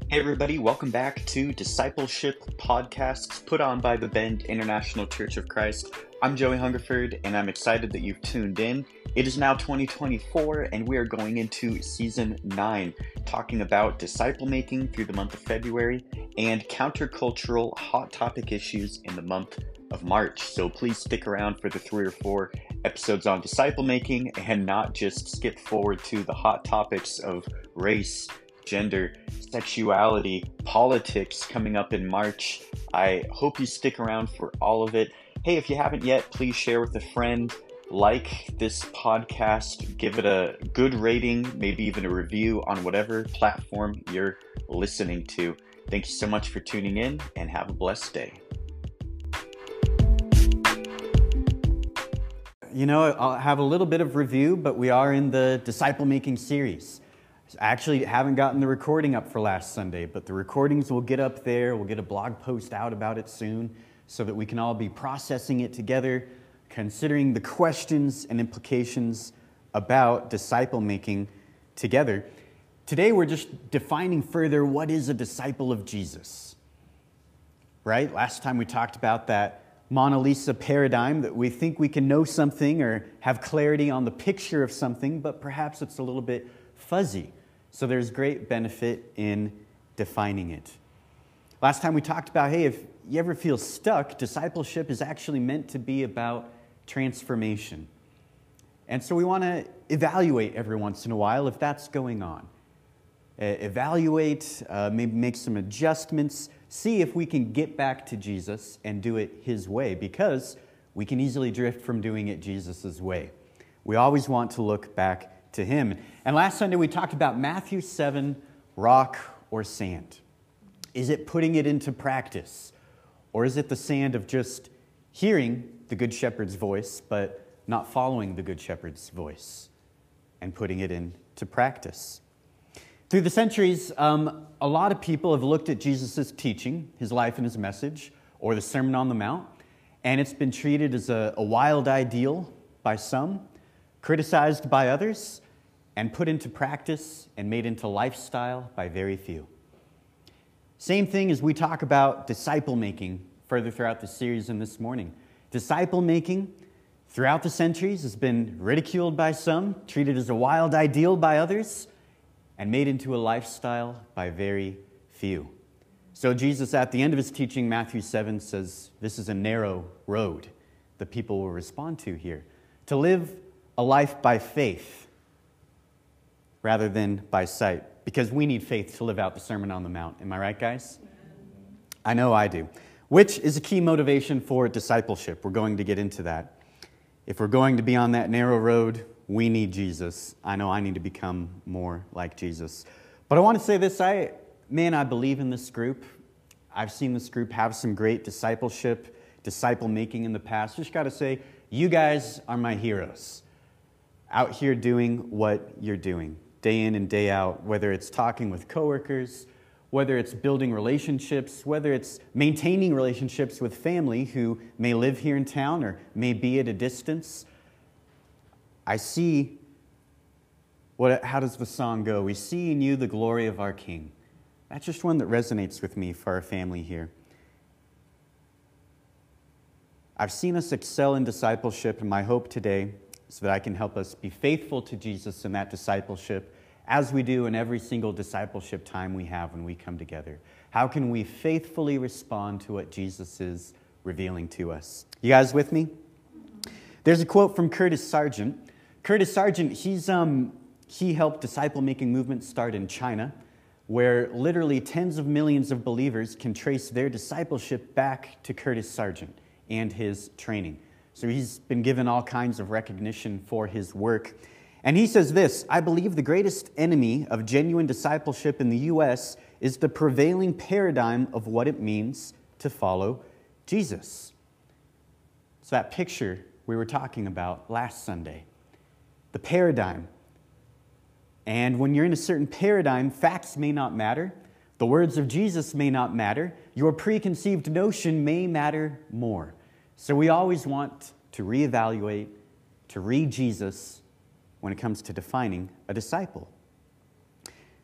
Hey everybody, welcome back to Discipleship Podcasts put on by the Bend International Church of Christ. I'm Joey Hungerford and I'm excited that you've tuned in. It is now 2024 and we are going into Season 9, talking about disciple making through the month of February and countercultural hot topic issues in the month of March. So please stick around for the 3 or 4 episodes on disciple making and not just skip forward to the hot topics of race, gender, sexuality, politics coming up in March. I hope you stick around for all of it. Hey, if you haven't yet, please share with a friend, like this podcast, give it a good rating, maybe even a review on whatever platform you're listening to. Thank you so much for tuning in and have a blessed day. You know, I'll have a little bit of review, but we are in the disciple making series. I actually haven't gotten the recording up for last Sunday, but the recordings will get up there. We'll get a blog post out about it soon so that we can all be processing it together, considering the questions and implications about disciple making together. Today, we're just defining further what is a disciple of Jesus, right? Last time we talked about that Mona Lisa paradigm that we think we can know something or have clarity on the picture of something, but perhaps it's a little bit fuzzy. So there's great benefit in defining it. Last time we talked about, hey, if you ever feel stuck, discipleship is actually meant to be about transformation. And so we want to evaluate every once in a while if that's going on. Evaluate, maybe make some adjustments, see if we can get back to Jesus and do it His way, because we can easily drift from doing it Jesus' way. We always want to look back to Him. And last Sunday we talked about Matthew 7, rock or sand. Is it putting it into practice? Or is it the sand of just hearing the Good Shepherd's voice, but not following the Good Shepherd's voice and putting it into practice? Through the centuries, a lot of people have looked at Jesus' teaching, His life and His message, or the Sermon on the Mount, and it's been treated as a wild ideal by some, criticized by others, and put into practice and made into lifestyle by very few. Same thing as we talk about disciple making further throughout the series and this morning. Disciple making throughout the centuries has been ridiculed by some, treated as a wild ideal by others, and made into a lifestyle by very few. So Jesus, at the end of His teaching, Matthew 7, says this is a narrow road that people will respond to here. To live a life by faith rather than by sight, because we need faith to live out the Sermon on the Mount. Am I right, guys? I know I do. Which is a key motivation for discipleship. We're going to get into that. If we're going to be on that narrow road, we need Jesus. I know I need to become more like Jesus. But I want to say this, I believe in this group. I've seen this group have some great discipleship, disciple making in the past. Just got to say, you guys are my heroes. Out here doing what you're doing, day in and day out, whether it's talking with coworkers, whether it's building relationships, whether it's maintaining relationships with family who may live here in town or may be at a distance. I see, how does the song go? We see in you the glory of our King. That's just one that resonates with me for our family here. I've seen us excel in discipleship, and my hope today so that I can help us be faithful to Jesus in that discipleship as we do in every single discipleship time we have when we come together. How can we faithfully respond to what Jesus is revealing to us? You guys with me? There's a quote from Curtis Sargent. Curtis Sargent, he helped disciple-making movements start in China, where literally tens of millions of believers can trace their discipleship back to Curtis Sargent and his training. So he's been given all kinds of recognition for his work. And he says this, I believe the greatest enemy of genuine discipleship in the U.S. is the prevailing paradigm of what it means to follow Jesus. So that picture we were talking about last Sunday, the paradigm. And when you're in a certain paradigm, facts may not matter. The words of Jesus may not matter. Your preconceived notion may matter more. So we always want to reevaluate, to read Jesus when it comes to defining a disciple.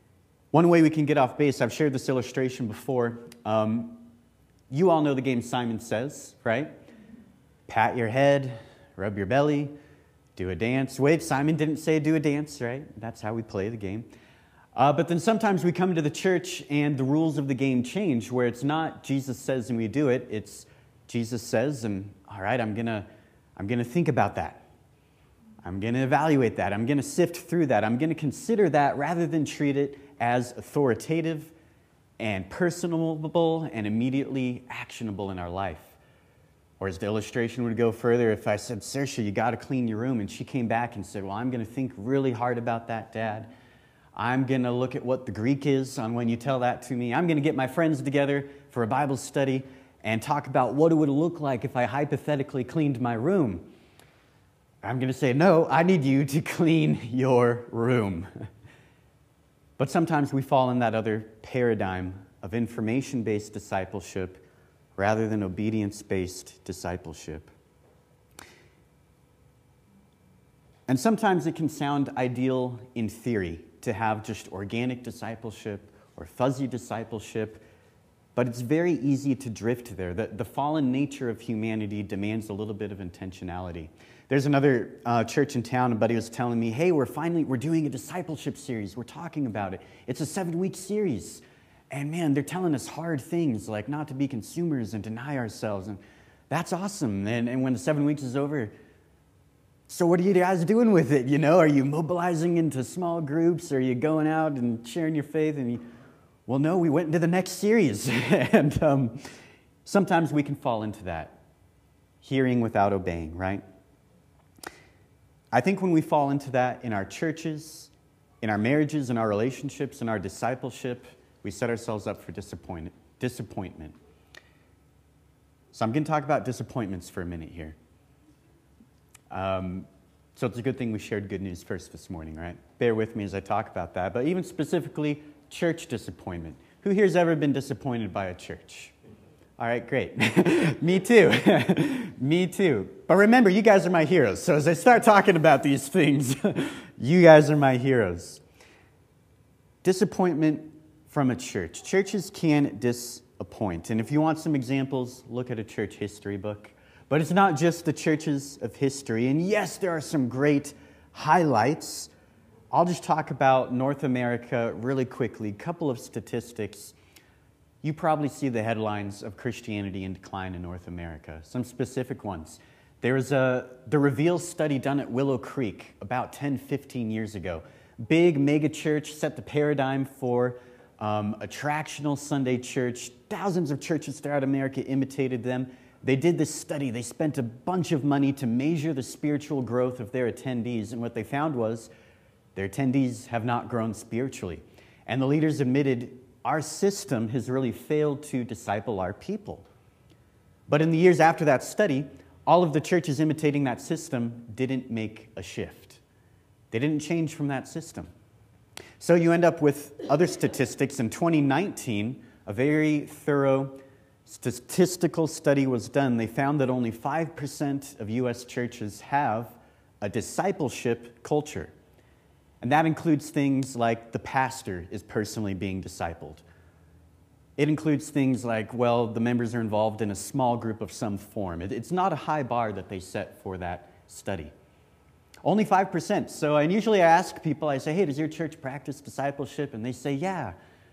One way we can get off base, I've shared this illustration before. You all know the game Simon Says, right? Pat your head, rub your belly, do a dance. Wait, Simon didn't say do a dance, right? That's how we play the game. But then sometimes we come to the church and the rules of the game change, where it's not Jesus says and we do it. It's Jesus says, and all right, I'm gonna think about that. I'm gonna evaluate that. I'm gonna sift through that. I'm gonna consider that rather than treat it as authoritative and personable and immediately actionable in our life. Or as the illustration would go further, if I said, Saoirse, you got to clean your room, and she came back and said, well, I'm going to think really hard about that, Dad. I'm going to look at what the Greek is on when you tell that to me. I'm going to get my friends together for a Bible study and talk about what it would look like if I hypothetically cleaned my room. I'm going to say, no, I need you to clean your room. But sometimes we fall in that other paradigm of information-based discipleship rather than obedience-based discipleship. And sometimes it can sound ideal in theory to have just organic discipleship or fuzzy discipleship, but it's very easy to drift there. The fallen nature of humanity demands a little bit of intentionality. There's another church in town, a buddy was telling me, hey, we're doing a discipleship series. We're talking about it. It's a 7-week series. And man, they're telling us hard things like not to be consumers and deny ourselves. And that's awesome. And when the 7 weeks is over, so what are you guys doing with it? You know, are you mobilizing into small groups? Are you going out and sharing your faith? And well, no, we went into the next series. And sometimes we can fall into that, hearing without obeying, right? I think when we fall into that in our churches, in our marriages, in our relationships, in our discipleship, we set ourselves up for disappointment. So I'm going to talk about disappointments for a minute here. So it's a good thing we shared good news first this morning, right? Bear with me as I talk about that. But even specifically, church disappointment. Who here's ever been disappointed by a church? All right, great. Me too. Me too. But remember, you guys are my heroes. So as I start talking about these things, you guys are my heroes. Disappointment from a church. Churches can disappoint. And if you want some examples, look at a church history book. But it's not just the churches of history. And yes, there are some great highlights. I'll just talk about North America really quickly. A couple of statistics. You probably see the headlines of Christianity in decline in North America. Some specific ones. There was the Reveal study done at Willow Creek about 10, 15 years ago. Big mega church, set the paradigm for attractional Sunday church. Thousands of churches throughout America imitated them. They did this study. They spent a bunch of money to measure the spiritual growth of their attendees. And what they found was their attendees have not grown spiritually. And the leaders admitted, our system has really failed to disciple our people. But in the years after that study, all of the churches imitating that system didn't make a shift. They didn't change from that system. So you end up with other statistics. In 2019, a very thorough statistical study was done. They found that only 5% of U.S. churches have a discipleship culture. And that includes things like the pastor is personally being discipled. It includes things like, well, the members are involved in a small group of some form. It's not a high bar that they set for that study. Only 5%. So usually I ask people, I say, hey, does your church practice discipleship? And they say, yeah.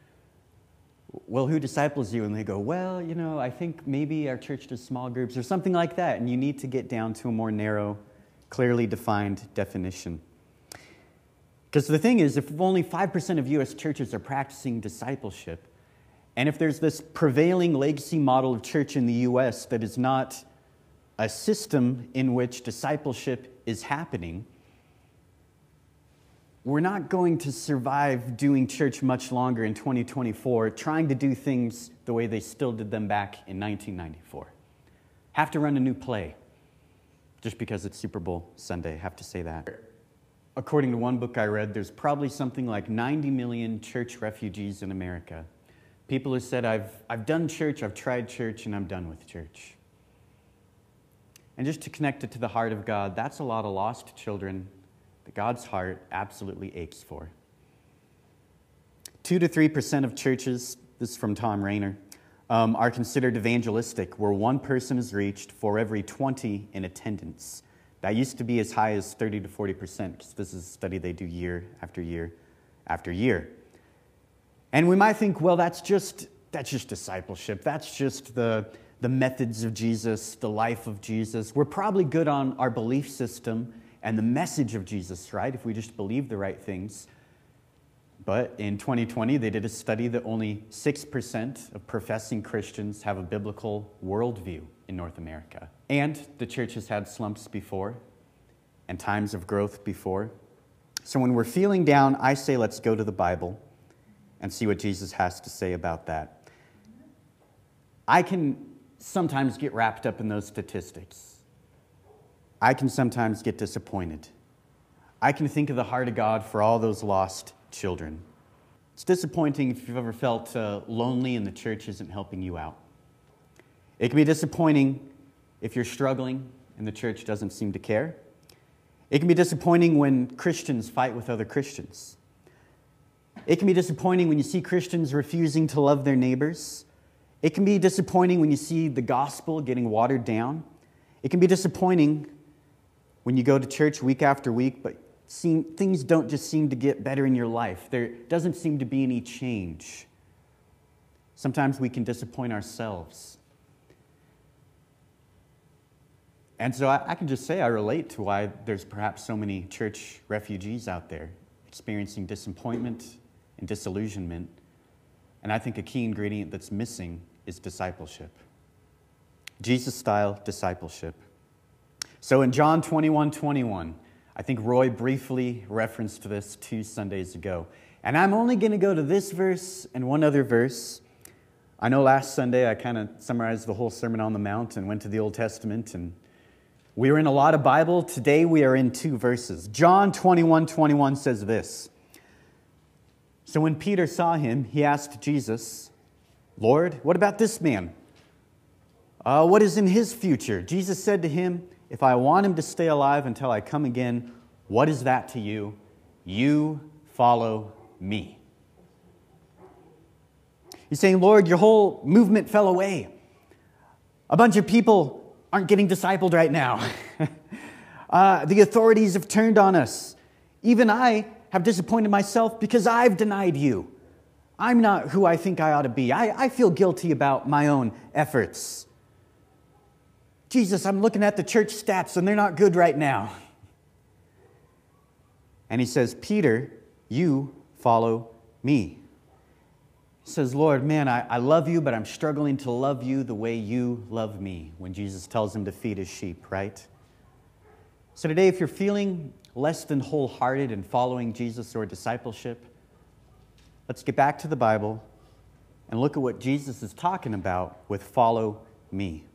Well, who disciples you? And they go, well, you know, I think maybe our church does small groups or something like that. And you need to get down to a more narrow, clearly defined definition. Because the thing is, if only 5% of U.S. churches are practicing discipleship, and if there's this prevailing legacy model of church in the U.S. that is not a system in which discipleship is happening, we're not going to survive doing church much longer in 2024, trying to do things the way they still did them back in 1994. Have to run a new play, just because it's Super Bowl Sunday, have to say that. According to one book I read, there's probably something like 90 million church refugees in America. People who said, I've done church, I've tried church, and I'm done with church. And just to connect it to the heart of God, that's a lot of lost children that God's heart absolutely aches for. 2 to 3% of churches, this is from Tom Rainer, are considered evangelistic, where one person is reached for every 20 in attendance. That used to be as high as 30 to 40%, because this is a study they do year after year after year. And we might think, well, that's just discipleship. That's just the methods of Jesus, the life of Jesus. We're probably good on our belief system and the message of Jesus, right? If we just believe the right things. But in 2020, they did a study that only 6% of professing Christians have a biblical worldview in North America. And the church has had slumps before and times of growth before. So when we're feeling down, I say let's go to the Bible and see what Jesus has to say about that. I can sometimes get wrapped up in those statistics. I can sometimes get disappointed. I can think of the heart of God for all those lost children. It's disappointing if you've ever felt lonely and the church isn't helping you out. It can be disappointing if you're struggling and the church doesn't seem to care. It can be disappointing when Christians fight with other Christians. It can be disappointing when you see Christians refusing to love their neighbors. It can be disappointing when you see the gospel getting watered down. It can be disappointing when you go to church week after week, but things don't just seem to get better in your life. There doesn't seem to be any change. Sometimes we can disappoint ourselves. And so I can just say I relate to why there's perhaps so many church refugees out there experiencing disappointment and disillusionment. And I think a key ingredient that's missing is discipleship. Jesus-style discipleship. So in John 21:21, I think Roy briefly referenced this 2 Sundays ago. And I'm only going to go to this verse and one other verse. I know last Sunday I kind of summarized the whole Sermon on the Mount and went to the Old Testament, and we were in a lot of Bible. Today we are in 2 verses. John 21:21 says this. So when Peter saw him, he asked Jesus, "Lord, what about this man? What is in his future?" Jesus said to him, "If I want him to stay alive until I come again, what is that to you? You follow me." He's saying, "Lord, your whole movement fell away. A bunch of people aren't getting discipled right now. The authorities have turned on us. Even I have disappointed myself because I've denied you. I'm not who I think I ought to be. I feel guilty about my own efforts. Jesus, I'm looking at the church stats and they're not good right now." And he says, "Peter, you follow me." He says, "Lord, man, I love you, but I'm struggling to love you the way you love me," when Jesus tells him to feed his sheep, right? So today, if you're feeling less than wholehearted in following Jesus or discipleship, let's get back to the Bible and look at what Jesus is talking about with follow me.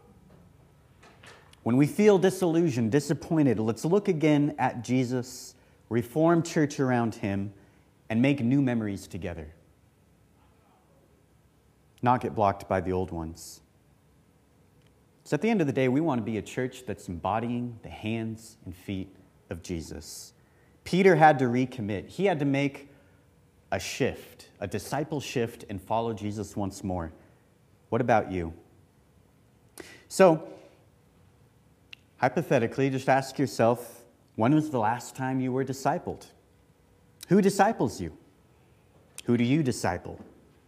When we feel disillusioned, disappointed, let's look again at Jesus, reform church around him, and make new memories together. Not get blocked by the old ones. So at the end of the day, we want to be a church that's embodying the hands and feet of Jesus. Peter had to recommit. He had to make a shift, a disciple shift, and follow Jesus once more. What about you? So, hypothetically, just ask yourself, when was the last time you were discipled? Who disciples you? Who do you disciple?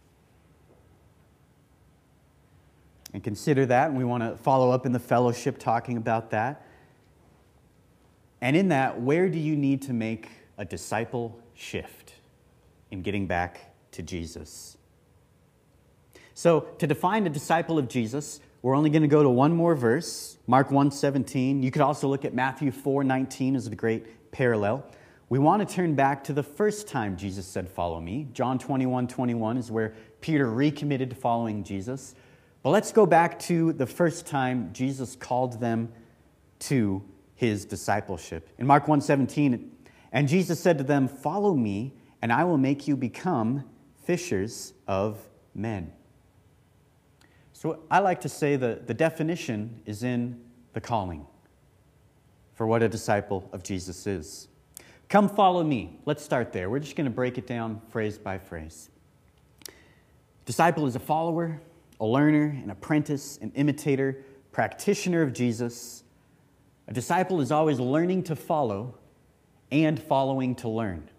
And consider that, and we want to follow up in the fellowship talking about that. And in that, where do you need to make a disciple shift in getting back to Jesus? So, to define a disciple of Jesus, we're only going to go to one more verse, Mark 1:17. You could also look at Matthew 4:19 as the great parallel. We want to turn back to the first time Jesus said, "Follow me." John 21:21 is where Peter recommitted to following Jesus. But let's go back to the first time Jesus called them to his discipleship. In Mark 1:17, "And Jesus said to them, 'Follow me, and I will make you become fishers of men.'" So I like to say that the definition is in the calling for what a disciple of Jesus is. Come follow me. Let's start there. We're just going to break it down phrase by phrase. Disciple is a follower, a learner, an apprentice, an imitator, practitioner of Jesus. A disciple is always learning to follow and following to learn.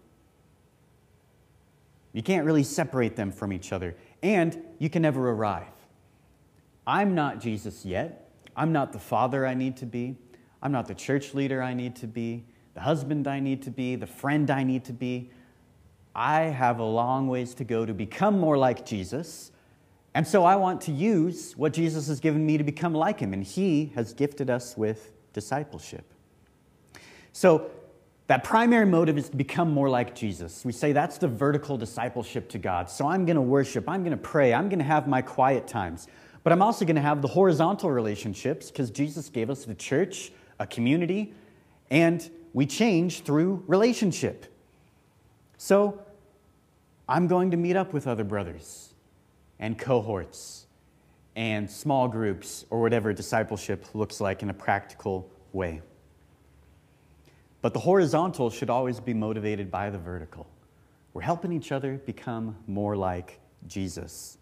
You can't really separate them from each other, and you can never arrive. I'm not Jesus yet. I'm not the father I need to be. I'm not the church leader I need to be, the husband I need to be, the friend I need to be. I have a long ways to go to become more like Jesus, and so I want to use what Jesus has given me to become like him, and he has gifted us with discipleship. So that primary motive is to become more like Jesus. We say that's the vertical discipleship to God. So I'm going to worship, I'm going to pray, I'm going to have my quiet times. But I'm also going to have the horizontal relationships because Jesus gave us the church, a community, and we change through relationship. So I'm going to meet up with other brothers and cohorts and small groups or whatever discipleship looks like in a practical way. But the horizontal should always be motivated by the vertical. We're helping each other become more like Jesus.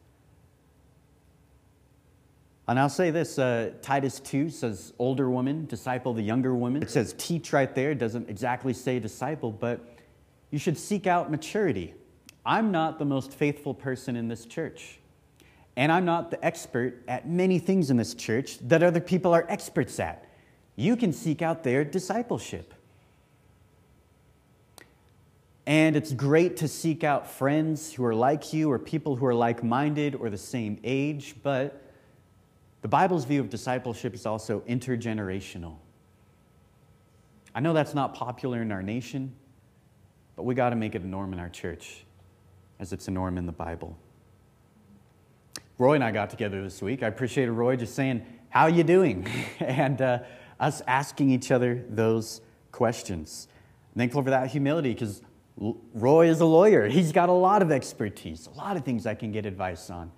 And I'll say this, Titus 2 says, older woman, disciple the younger woman. It says teach right there. It doesn't exactly say disciple, but you should seek out maturity. I'm not the most faithful person in this church. And I'm not the expert at many things in this church that other people are experts at. You can seek out their discipleship. And it's great to seek out friends who are like you or people who are like-minded or the same age, but the Bible's view of discipleship is also intergenerational. I know that's not popular in our nation, but we got to make it a norm in our church, as it's a norm in the Bible. Roy and I got together this week. I appreciated Roy just saying, how are you doing? And us asking each other those questions. I'm thankful for that humility because Roy is a lawyer. He's got a lot of expertise, a lot of things I can get advice on.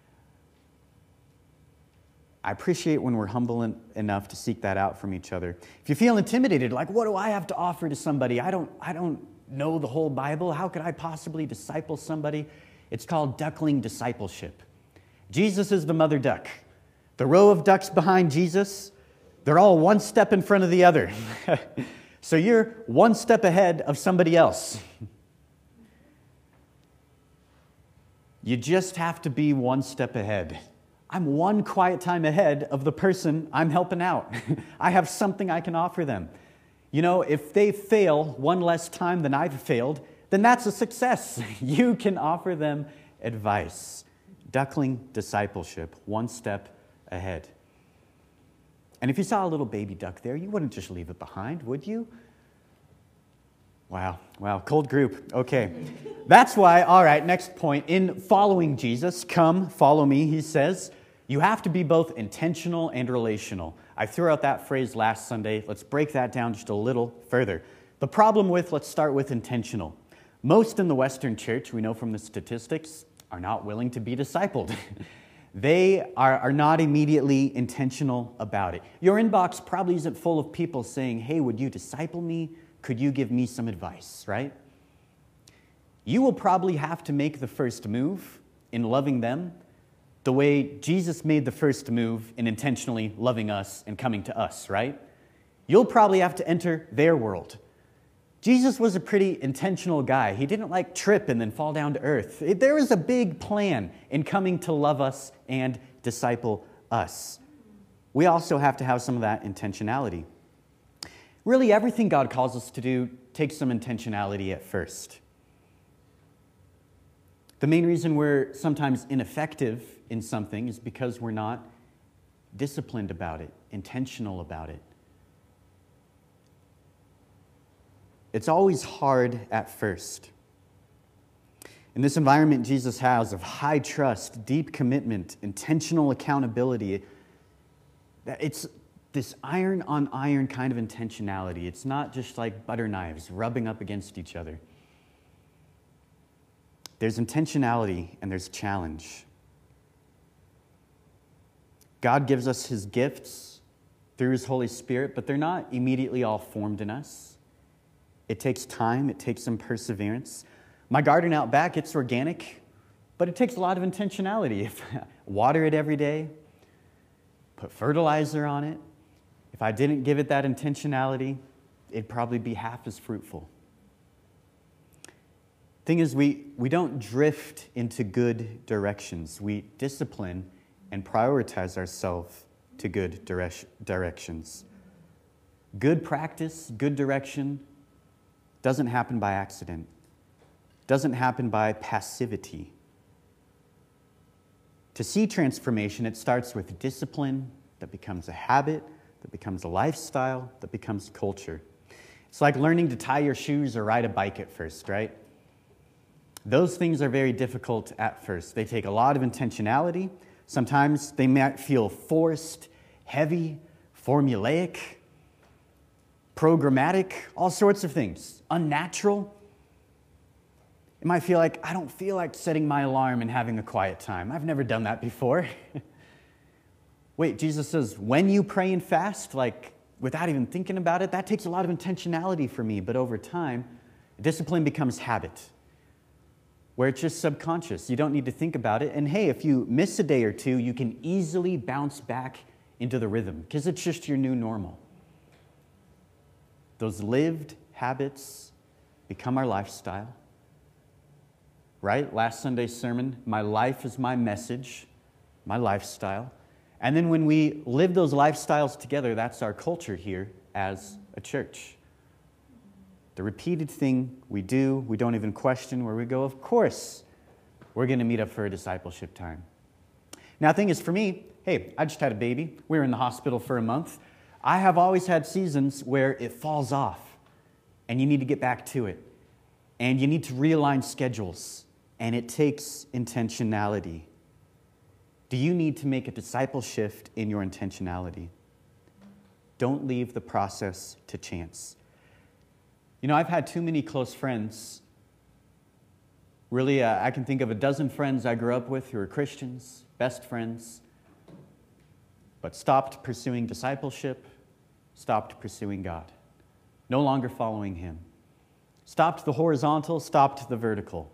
I appreciate when we're humble enough to seek that out from each other. If you feel intimidated, like, what do I have to offer to somebody? I don't know the whole Bible. How could I possibly disciple somebody? It's called duckling discipleship. Jesus is the mother duck. The row of ducks behind Jesus, they're all one step in front of the other. So you're one step ahead of somebody else. You just have to be one step ahead. I'm one quiet time ahead of the person I'm helping out. I have something I can offer them. You know, if they fail one less time than I've failed, then that's a success. You can offer them advice. Duckling discipleship, one step ahead. And if you saw a little baby duck there, you wouldn't just leave it behind, would you? Wow, cold group. Okay. That's why, all right, next point. In following Jesus, come, follow me, he says, you have to be both intentional and relational. I threw out that phrase last Sunday. Let's break that down just a little further. The problem let's start with intentional. Most in the Western church, we know from the statistics, are not willing to be discipled. They are not immediately intentional about it. Your inbox probably isn't full of people saying, hey, would you disciple me? Could you give me some advice, right? You will probably have to make the first move in loving them the way Jesus made the first move in intentionally loving us and coming to us, right? You'll probably have to enter their world. Jesus was a pretty intentional guy. He didn't trip and then fall down to earth. There was a big plan in coming to love us and disciple us. We also have to have some of that intentionality. Really, everything God calls us to do takes some intentionality at first. The main reason we're sometimes ineffective in something is because we're not disciplined about it, intentional about it. It's always hard at first. In this environment Jesus has of high trust, deep commitment, intentional accountability, it's this iron on iron kind of intentionality. It's not just like butter knives rubbing up against each other. There's intentionality and there's challenge. God gives us his gifts through his Holy Spirit, but they're not immediately all formed in us. It takes time. It takes some perseverance. My garden out back, it's organic, but it takes a lot of intentionality. If I water it every day, put fertilizer on it, if I didn't give it that intentionality, it'd probably be half as fruitful. Thing is, we don't drift into good directions. We discipline and prioritize ourselves to good directions. Good practice, good direction doesn't happen by accident. Doesn't happen by passivity. To see transformation, it starts with discipline that becomes a habit, that becomes a lifestyle, that becomes culture. It's like learning to tie your shoes or ride a bike at first, right? Those things are very difficult at first. They take a lot of intentionality. Sometimes they might feel forced, heavy, formulaic, programmatic, all sorts of things. Unnatural. It might feel like, I don't feel like setting my alarm and having a quiet time. I've never done that before. Wait, Jesus says, when you pray and fast, like without even thinking about it, that takes a lot of intentionality for me. But over time, discipline becomes habit, where it's just subconscious. You don't need to think about it. And hey, if you miss a day or two, you can easily bounce back into the rhythm because it's just your new normal. Those lived habits become our lifestyle. Right? Last Sunday's sermon, my life is my message, my lifestyle. And then when we live those lifestyles together, that's our culture here as a church. The repeated thing we do, we don't even question, where we go, of course, we're going to meet up for a discipleship time. Now, the thing is, for me, hey, I just had a baby. We were in the hospital for a month. I have always had seasons where it falls off, and you need to get back to it. And you need to realign schedules, and it takes intentionality. Do you need to make a disciple shift in your intentionality? Don't leave the process to chance. You know, I've had too many close friends. Really, I can think of a dozen friends I grew up with who are Christians, best friends, but stopped pursuing discipleship, stopped pursuing God, no longer following Him. Stopped the horizontal, stopped the vertical.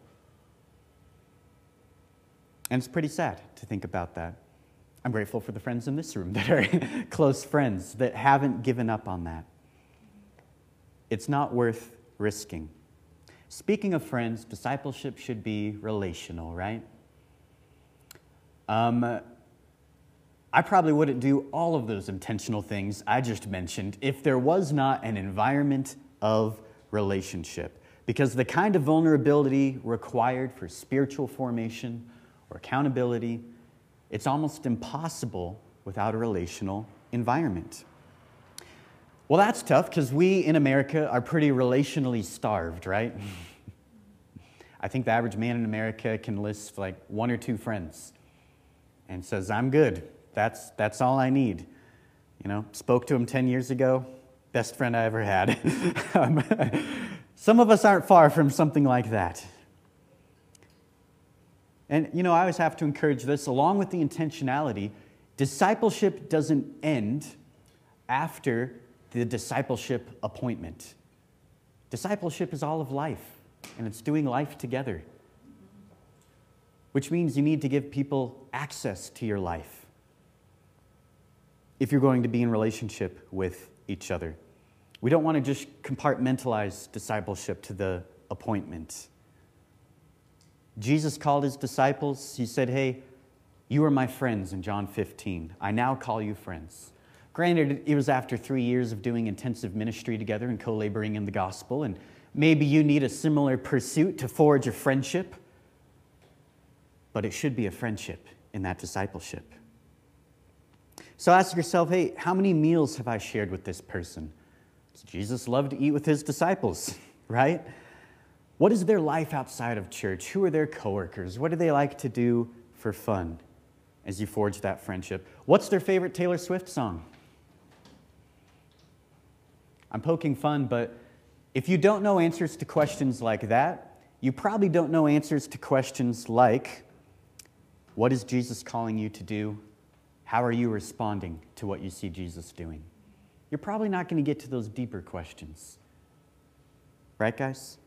And it's pretty sad to think about that. I'm grateful for the friends in this room that are close friends that haven't given up on that. It's not worth risking. Speaking of friends, discipleship should be relational, right? I probably wouldn't do all of those intentional things I just mentioned if there was not an environment of relationship. Because the kind of vulnerability required for spiritual formation or accountability, it's almost impossible without a relational environment. Well, that's tough because we in America are pretty relationally starved, right? I think the average man in America can list like one or two friends and says, I'm good. That's all I need. You know, spoke to him 10 years ago, best friend I ever had. Some of us aren't far from something like that. And, you know, I always have to encourage this, along with the intentionality, discipleship doesn't end after the discipleship appointment. Discipleship is all of life, and it's doing life together, which means you need to give people access to your life if you're going to be in relationship with each other. We don't want to just compartmentalize discipleship to the appointment. Jesus called his disciples. He said, hey, you are my friends in John 15. I now call you friends. Granted, it was after 3 years of doing intensive ministry together and co-laboring in the gospel, and maybe you need a similar pursuit to forge a friendship, but it should be a friendship in that discipleship. So ask yourself, hey, how many meals have I shared with this person? Jesus loved to eat with his disciples, right? What is their life outside of church? Who are their coworkers? What do they like to do for fun as you forge that friendship? What's their favorite Taylor Swift song? I'm poking fun, but if you don't know answers to questions like that, you probably don't know answers to questions like, what is Jesus calling you to do? How are you responding to what you see Jesus doing? You're probably not going to get to those deeper questions. Right, guys?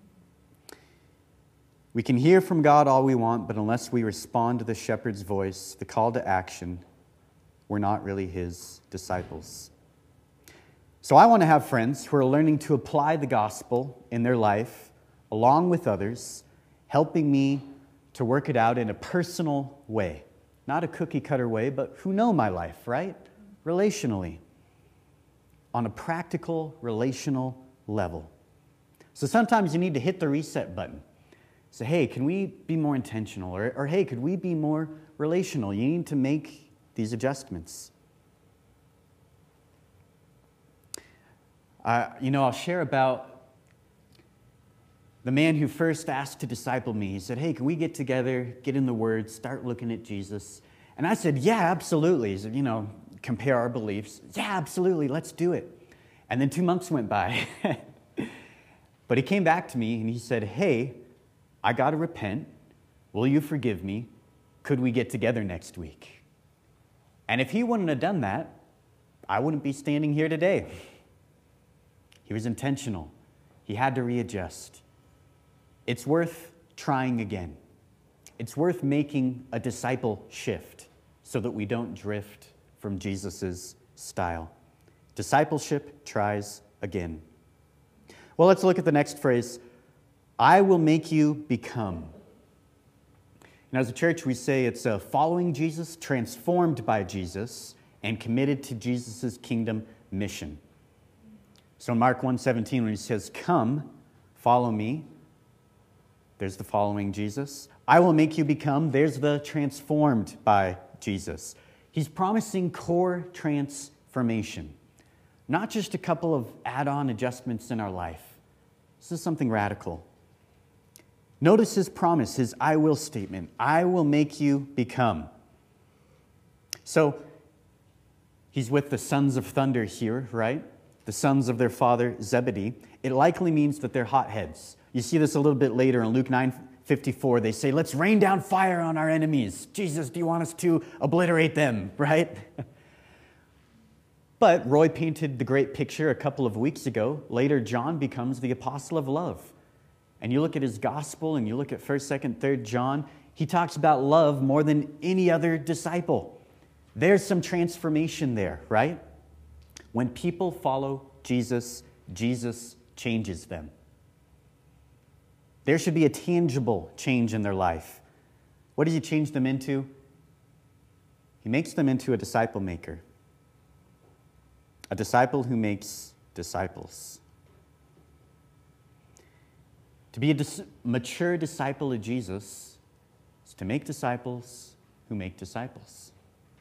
We can hear from God all we want, but unless we respond to the shepherd's voice, the call to action, we're not really his disciples. So I want to have friends who are learning to apply the gospel in their life along with others, helping me to work it out in a personal way. Not a cookie-cutter way, but who know my life, right? Relationally. On a practical, relational level. So sometimes you need to hit the reset button. Say, hey, can we be more intentional? Or hey, could we be more relational? You need to make these adjustments. I'll share about the man who first asked to disciple me. He said, hey, can we get together, get in the Word, start looking at Jesus? And I said, yeah, absolutely. He said, compare our beliefs. Yeah, absolutely, let's do it. And then 2 months went by. But he came back to me and he said, hey, I got to repent. Will you forgive me? Could we get together next week? And if he wouldn't have done that, I wouldn't be standing here today. He was intentional. He had to readjust. It's worth trying again. It's worth making a disciple shift so that we don't drift from Jesus' style. Discipleship tries again. Well, let's look at the next phrase. I will make you become. And as a church, we say it's following Jesus, transformed by Jesus, and committed to Jesus' kingdom mission. So in Mark 1:17, when he says, come, follow me, there's the following Jesus. I will make you become, there's the transformed by Jesus. He's promising core transformation, not just a couple of add-on adjustments in our life. This is something radical. Notice his promise, his I will statement. I will make you become. So he's with the sons of thunder here, right? The sons of their father Zebedee. It likely means that they're hotheads. You see this a little bit later in Luke 9:54. They say, let's rain down fire on our enemies. Jesus, do you want us to obliterate them, right? But Roy painted the great picture a couple of weeks ago. Later, John becomes the apostle of love. And you look at his gospel and you look at 1st, 2nd, 3rd John, he talks about love more than any other disciple. There's some transformation there, right? When people follow Jesus, Jesus changes them. There should be a tangible change in their life. What does he change them into? He makes them into a disciple maker. A disciple who makes disciples. To be a mature disciple of Jesus is to make disciples who make disciples.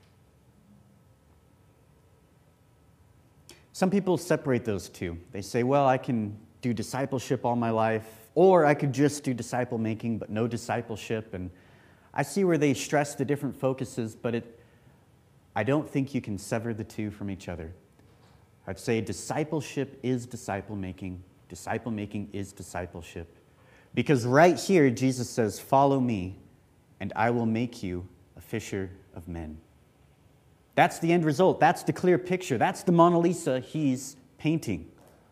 Some people separate those two. They say, well, I can do discipleship all my life, or I could just do disciple making but no discipleship. And I see where they stress the different focuses, but I don't think you can sever the two from each other. I'd say discipleship is disciple making is discipleship. Because right here, Jesus says, follow me, and I will make you a fisher of men. That's the end result. That's the clear picture. That's the Mona Lisa he's painting.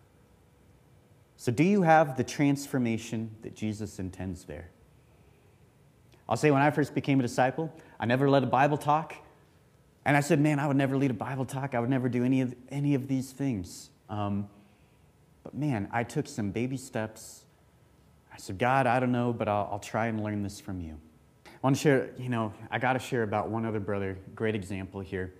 So do you have the transformation that Jesus intends there? I'll say when I first became a disciple, I never led a Bible talk. And I said, man, I would never lead a Bible talk. I would never do any of these things. But man, I took some baby steps. I said, God, I don't know, but I'll try and learn this from you. I want to share, I got to share about one other brother. Great example here.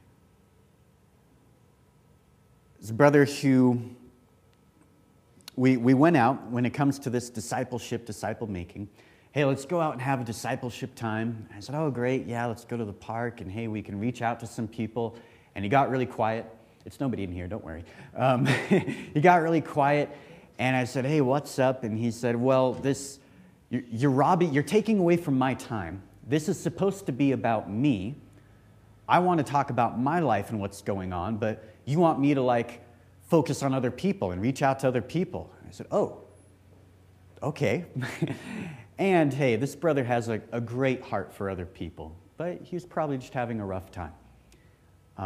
It's a brother who, we went out when it comes to this disciple making. Hey, let's go out and have a discipleship time. I said, oh, great. Yeah, let's go to the park. And hey, we can reach out to some people. And he got really quiet. It's nobody in here, don't worry. He got really quiet. And I said, hey, what's up? And he said, well, you're taking away from my time. This is supposed to be about me. I want to talk about my life and what's going on, but you want me to focus on other people and reach out to other people. I said, oh, okay. And hey, this brother has a great heart for other people, but he was probably just having a rough time.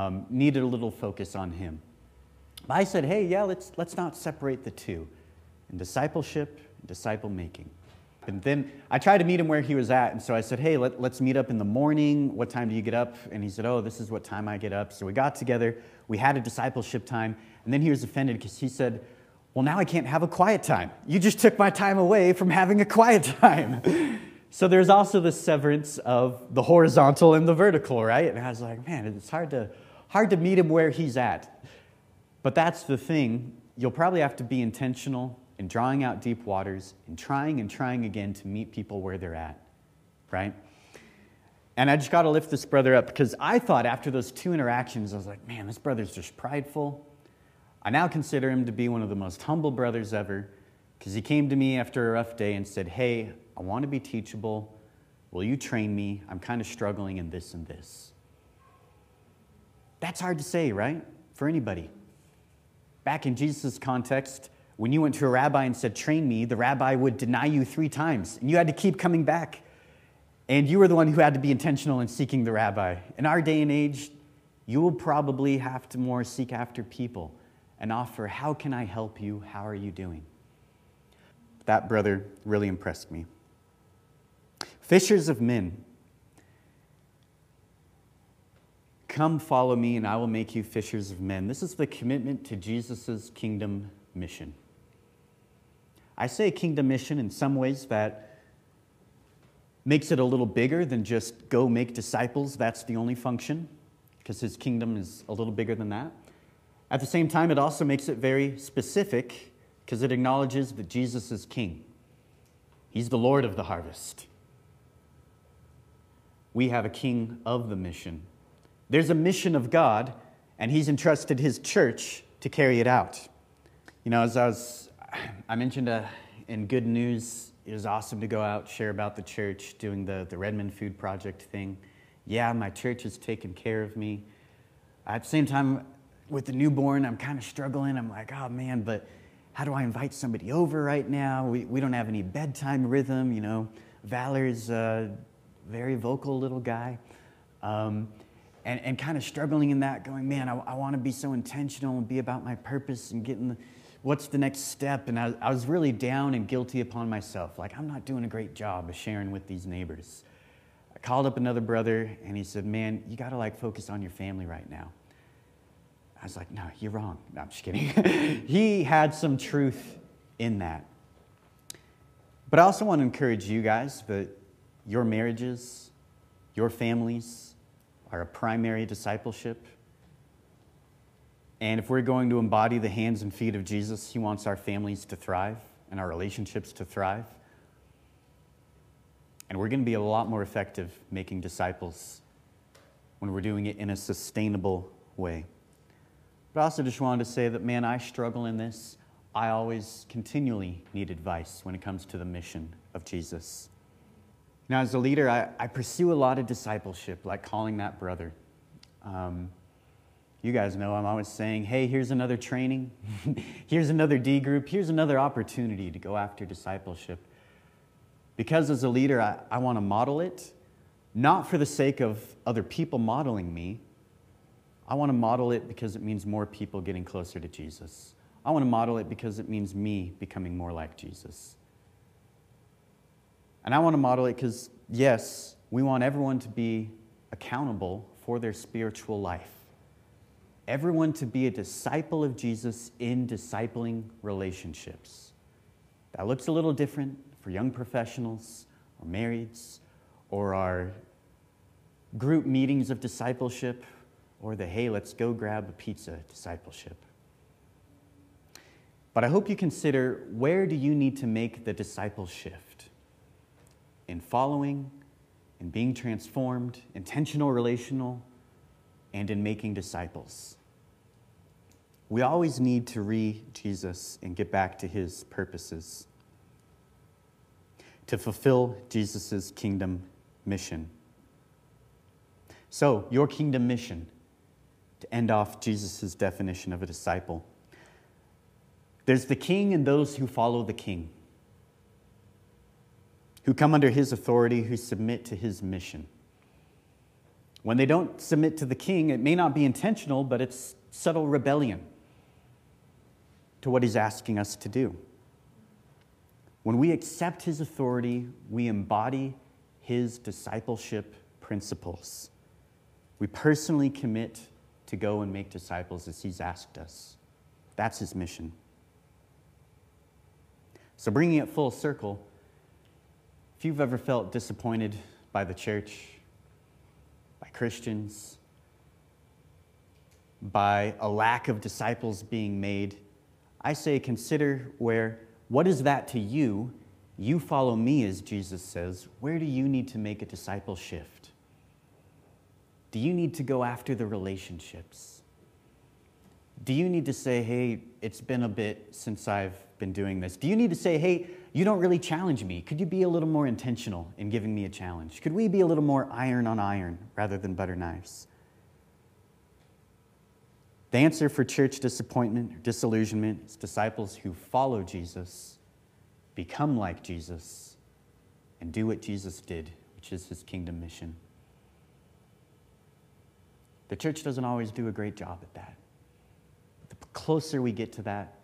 Needed a little focus on him. But I said, hey, yeah, let's not separate the two. and discipleship, and disciple making. And then I tried to meet him where he was at, and so I said, hey, let's meet up in the morning. What time do you get up? And he said, oh, this is what time I get up. So we got together, we had a discipleship time, and then he was offended because he said, well, now I can't have a quiet time. You just took my time away from having a quiet time. So there's also the severance of the horizontal and the vertical, right? And I was like, man, it's hard to meet him where he's at. But that's the thing. You'll probably have to be intentional in drawing out deep waters and trying again to meet people where they're at, right? And I just got to lift this brother up because I thought after those 2 interactions, I was like, man, this brother's just prideful. I now consider him to be one of the most humble brothers ever because he came to me after a rough day and said, hey, I want to be teachable. Will you train me? I'm kind of struggling in this and this. That's hard to say, right? For anybody. Back in Jesus' context, when you went to a rabbi and said, train me, the rabbi would deny you 3 times, and you had to keep coming back. And you were the one who had to be intentional in seeking the rabbi. In our day and age, you will probably have to more seek after people and offer, how can I help you? How are you doing? That brother really impressed me. Fishers of men, come follow me and I will make you fishers of men. This is the commitment to Jesus' kingdom mission. I say kingdom mission in some ways that makes it a little bigger than just go make disciples. That's the only function, because his kingdom is a little bigger than that. At the same time, it also makes it very specific because it acknowledges that Jesus is king. He's the Lord of the harvest. We have a king of the mission. There's a mission of God, and he's entrusted his church to carry it out. You know, I mentioned in Good News, it was awesome to go out, share about the church, doing the Redmond Food Project thing. Yeah, my church is taking care of me. At the same time, with the newborn, I'm kind of struggling. I'm like, oh man, but how do I invite somebody over right now? We don't have any bedtime rhythm, you know. Valor's a very vocal little guy. And kind of struggling in that, going, man, I want to be so intentional and be about my purpose and getting what's the next step. And I was really down and guilty upon myself. Like, I'm not doing a great job of sharing with these neighbors. I called up another brother, and he said, man, you got to focus on your family right now. I was like, no, you're wrong. No, I'm just kidding. He had some truth in that. But I also want to encourage you guys that your marriages, your families are a primary discipleship. And if we're going to embody the hands and feet of Jesus, he wants our families to thrive and our relationships to thrive. And we're going to be a lot more effective making disciples when we're doing it in a sustainable way. But I also just wanted to say that, man, I struggle in this. I always continually need advice when it comes to the mission of Jesus. Now, as a leader, I pursue a lot of discipleship, like calling that brother. You guys know I'm always saying, hey, here's another training. Here's another D group. Here's another opportunity to go after discipleship. Because as a leader, I want to model it, not for the sake of other people modeling me. I want to model it because it means more people getting closer to Jesus. I want to model it because it means me becoming more like Jesus. And I want to model it because, yes, we want everyone to be accountable for their spiritual life. Everyone to be a disciple of Jesus in discipling relationships. That looks a little different for young professionals or marrieds or our group meetings of discipleship or the, hey, let's go grab a pizza discipleship. But I hope you consider, where do you need to make the disciple shift? In following, in being transformed, intentional, relational, and in making disciples. We always need to re-Jesus and get back to his purposes, to fulfill Jesus' kingdom mission. So, your kingdom mission, to end off Jesus' definition of a disciple. There's the king and those who follow the king, who come under his authority, who submit to his mission. When they don't submit to the king, it may not be intentional, but it's subtle rebellion to what he's asking us to do. When we accept his authority, we embody his discipleship principles. We personally commit to go and make disciples as he's asked us. That's his mission. So bringing it full circle, if you've ever felt disappointed by the church, by Christians, by a lack of disciples being made, I say consider what is that to you? You follow me, as Jesus says. Where do you need to make a disciple shift? Do you need to go after the relationships? Do you need to say, hey, it's been a bit since I've been doing this? Do you need to say, hey, you don't really challenge me. Could you be a little more intentional in giving me a challenge? Could we be a little more iron on iron rather than butter knives? The answer for church disappointment or disillusionment is disciples who follow Jesus, become like Jesus, and do what Jesus did, which is his kingdom mission. The church doesn't always do a great job at that. But the closer we get to that,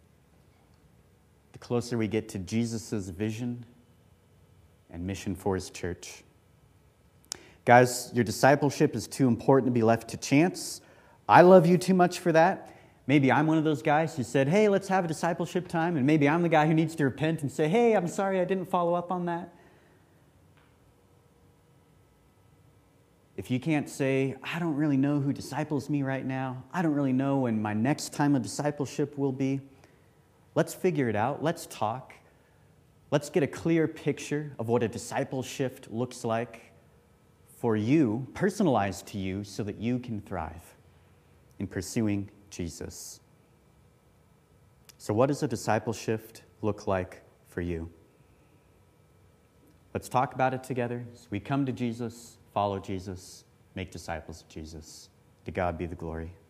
the closer we get to Jesus' vision and mission for his church. Guys, your discipleship is too important to be left to chance. I love you too much for that. Maybe I'm one of those guys who said, hey, let's have a discipleship time, and maybe I'm the guy who needs to repent and say, hey, I'm sorry I didn't follow up on that. If you can't say, I don't really know who disciples me right now, I don't really know when my next time of discipleship will be, let's figure it out. Let's talk. Let's get a clear picture of what a discipleship looks like for you, personalized to you, so that you can thrive in pursuing Jesus. So what does a discipleship look like for you? Let's talk about it together as we come to Jesus, follow Jesus, make disciples of Jesus. To God be the glory.